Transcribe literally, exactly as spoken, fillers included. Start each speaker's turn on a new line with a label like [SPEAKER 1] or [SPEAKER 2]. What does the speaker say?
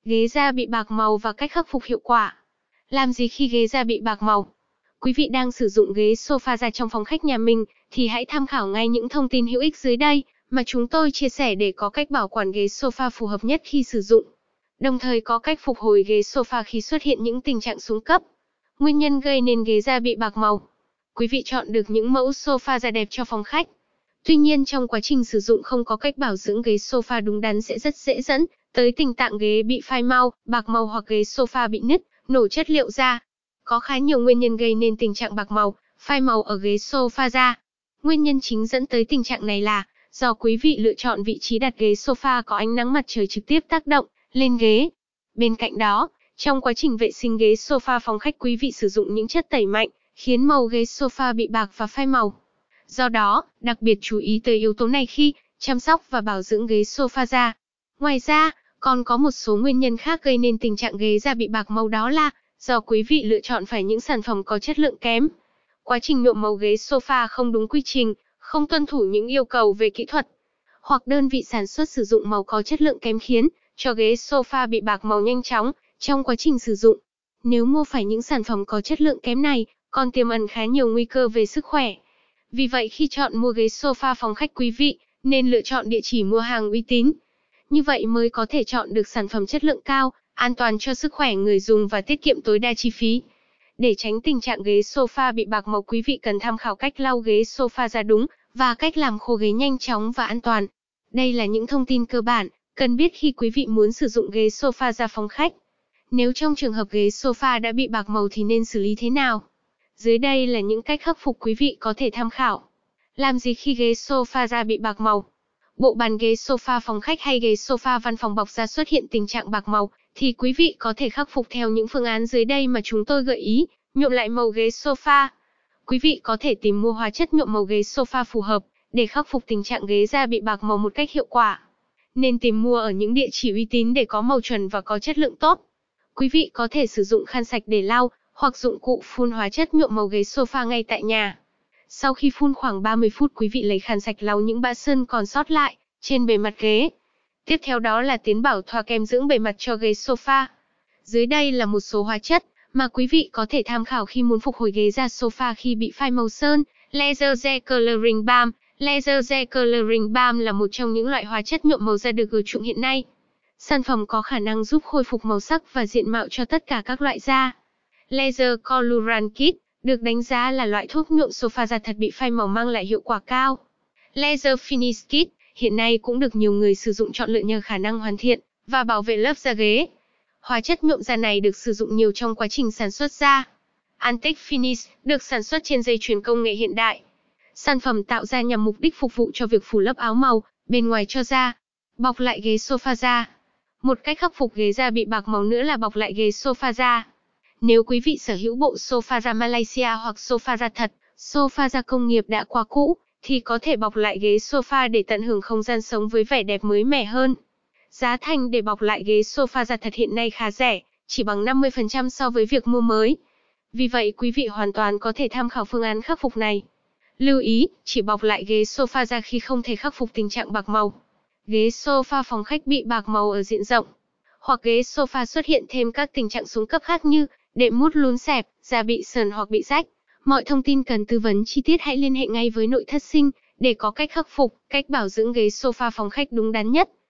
[SPEAKER 1] Ghế da bị bạc màu và cách khắc phục hiệu quả. Làm gì khi ghế da bị bạc màu? Quý vị đang sử dụng ghế sofa da trong phòng khách nhà mình, thì hãy tham khảo ngay những thông tin hữu ích dưới đây, mà chúng tôi chia sẻ để có cách bảo quản ghế sofa phù hợp nhất khi sử dụng. Đồng thời có cách phục hồi ghế sofa khi xuất hiện những tình trạng xuống cấp. Nguyên nhân gây nên ghế da bị bạc màu. Quý vị chọn được những mẫu sofa da đẹp cho phòng khách. Tuy nhiên trong quá trình sử dụng không có cách bảo dưỡng ghế sofa đúng đắn sẽ rất dễ dẫn tới tình trạng ghế bị phai màu, bạc màu hoặc ghế sofa bị nứt, nổ chất liệu da. Có khá nhiều nguyên nhân gây nên tình trạng bạc màu, phai màu ở ghế sofa da. Nguyên nhân chính dẫn tới tình trạng này là do quý vị lựa chọn vị trí đặt ghế sofa có ánh nắng mặt trời trực tiếp tác động lên ghế. Bên cạnh đó, trong quá trình vệ sinh ghế sofa phòng khách quý vị sử dụng những chất tẩy mạnh, khiến màu ghế sofa bị bạc và phai màu. Do đó, đặc biệt chú ý tới yếu tố này khi chăm sóc và bảo dưỡng ghế sofa da. Ngoài ra, còn có một số nguyên nhân khác gây nên tình trạng ghế da bị bạc màu, đó là do quý vị lựa chọn phải những sản phẩm có chất lượng kém. Quá trình nhuộm màu ghế sofa không đúng quy trình, không tuân thủ những yêu cầu về kỹ thuật, hoặc đơn vị sản xuất sử dụng màu có chất lượng kém khiến cho ghế sofa bị bạc màu nhanh chóng trong quá trình sử dụng. Nếu mua phải những sản phẩm có chất lượng kém này, còn tiềm ẩn khá nhiều nguy cơ về sức khỏe. Vì vậy khi chọn mua ghế sofa phòng khách, quý vị nên lựa chọn địa chỉ mua hàng uy tín. Như vậy mới có thể chọn được sản phẩm chất lượng cao, an toàn cho sức khỏe người dùng và tiết kiệm tối đa chi phí. Để tránh tình trạng ghế sofa bị bạc màu, quý vị cần tham khảo cách lau ghế sofa da đúng và cách làm khô ghế nhanh chóng và an toàn. Đây là những thông tin cơ bản cần biết khi quý vị muốn sử dụng ghế sofa da phòng khách. Nếu trong trường hợp ghế sofa đã bị bạc màu thì nên xử lý thế nào? Dưới đây là những cách khắc phục quý vị có thể tham khảo. Làm gì khi ghế sofa da bị bạc màu? Bộ bàn ghế sofa phòng khách hay ghế sofa văn phòng bọc da xuất hiện tình trạng bạc màu, thì quý vị có thể khắc phục theo những phương án dưới đây mà chúng tôi gợi ý. Nhuộm lại màu ghế sofa. Quý vị có thể tìm mua hóa chất nhuộm màu ghế sofa phù hợp để khắc phục tình trạng ghế da bị bạc màu một cách hiệu quả. Nên tìm mua ở những địa chỉ uy tín để có màu chuẩn và có chất lượng tốt. Quý vị có thể sử dụng khăn sạch để lau, hoặc dụng cụ phun hóa chất nhuộm màu ghế sofa ngay tại nhà. Sau khi phun khoảng ba mươi phút, quý vị lấy khăn sạch lau những bã sơn còn sót lại trên bề mặt ghế. Tiếp theo đó là tiến bảo thoa kem dưỡng bề mặt cho ghế sofa. Dưới đây là một số hóa chất mà quý vị có thể tham khảo khi muốn phục hồi ghế da sofa khi bị phai màu sơn. Laser Gel Coloring Balm. Laser Gel Coloring Balm là một trong những loại hóa chất nhuộm màu da được ưa chuộng hiện nay. Sản phẩm có khả năng giúp khôi phục màu sắc và diện mạo cho tất cả các loại da. Laser Colorant Kit được đánh giá là loại thuốc nhuộm sofa da thật bị phai màu mang lại hiệu quả cao. Laser Finish Kit hiện nay cũng được nhiều người sử dụng chọn lựa nhờ khả năng hoàn thiện và bảo vệ lớp da ghế. Hóa chất nhuộm da này được sử dụng nhiều trong quá trình sản xuất da. Antique Finish được sản xuất trên dây chuyền công nghệ hiện đại. Sản phẩm tạo ra nhằm mục đích phục vụ cho việc phủ lớp áo màu bên ngoài cho da. Bọc lại ghế sofa da. Một cách khắc phục ghế da bị bạc màu nữa là bọc lại ghế sofa da. Nếu quý vị sở hữu bộ sofa da Malaysia hoặc sofa da thật, sofa da công nghiệp đã quá cũ, thì có thể bọc lại ghế sofa để tận hưởng không gian sống với vẻ đẹp mới mẻ hơn. Giá thành để bọc lại ghế sofa da thật hiện nay khá rẻ, chỉ bằng năm mươi phần trăm so với việc mua mới. Vì vậy quý vị hoàn toàn có thể tham khảo phương án khắc phục này. Lưu ý, chỉ bọc lại ghế sofa da khi không thể khắc phục tình trạng bạc màu. Ghế sofa phòng khách bị bạc màu ở diện rộng, hoặc ghế sofa xuất hiện thêm các tình trạng xuống cấp khác như đệm mút lún xẹp, da bị sờn hoặc bị rách. Mọi thông tin cần tư vấn chi tiết hãy liên hệ ngay với nội thất sinh để có cách khắc phục, cách bảo dưỡng ghế sofa phòng khách đúng đắn nhất.